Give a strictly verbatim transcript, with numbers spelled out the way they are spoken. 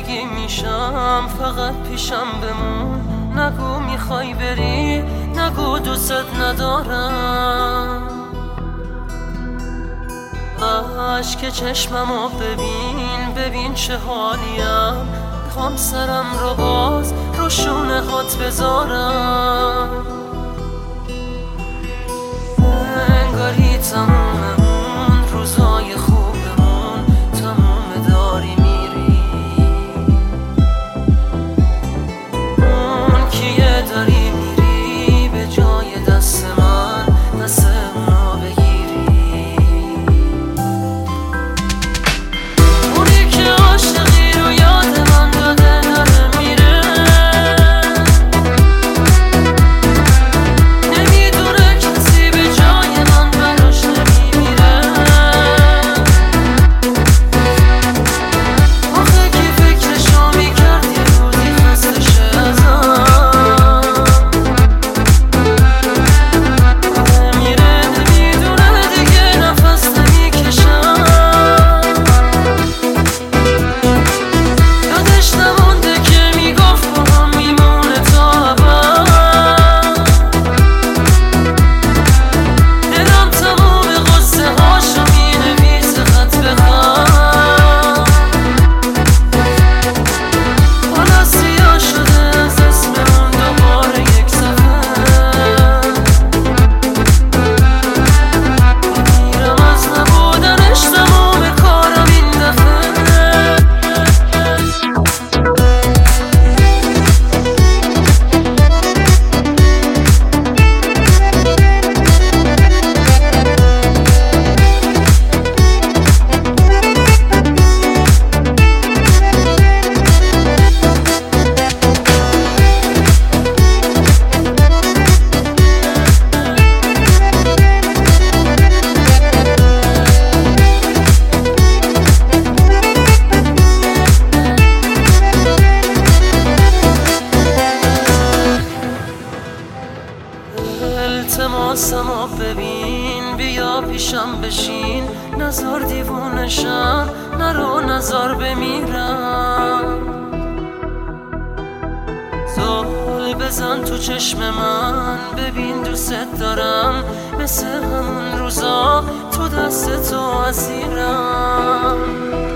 زندگی میشم، فقط پیشم بمون. نگو میخوای بری، نگو دوست ندارم. عشق چشممو ببین، ببین چه حالیم. میخوام سرم رو باز رو شونه هات بذارم. انگاری تموم اون روزای خوبمون تموم داری میری. اون کیه داری میری به جای دست من، دست اونو بگیری. اونی که عاشقی رو یاد من داده داره میره. نمیدونه کسی به جای من براش نمیمیره. آخه کی فکرشو میکرد یه روزی خسته شه ازم. آره میره، نمیدونه دیگه نفس نمیکشم. یادش نمونده که میگفت با هم میمونه تا ابد. دلم تموم قصه هاشو مینویسه خط به خط. حالا سیاه شده از اسم اون دوباره یک صفحه. میرم از نبودنش، تموم کارم این دفعه. التماسمو ببین، بیا پیشم بشین. نزار دیوونشم، نرو نزار بمیرم. زل بزن تو چشم من، ببین دوست دارم. مثل همون روزا تو دست تو اسیرم.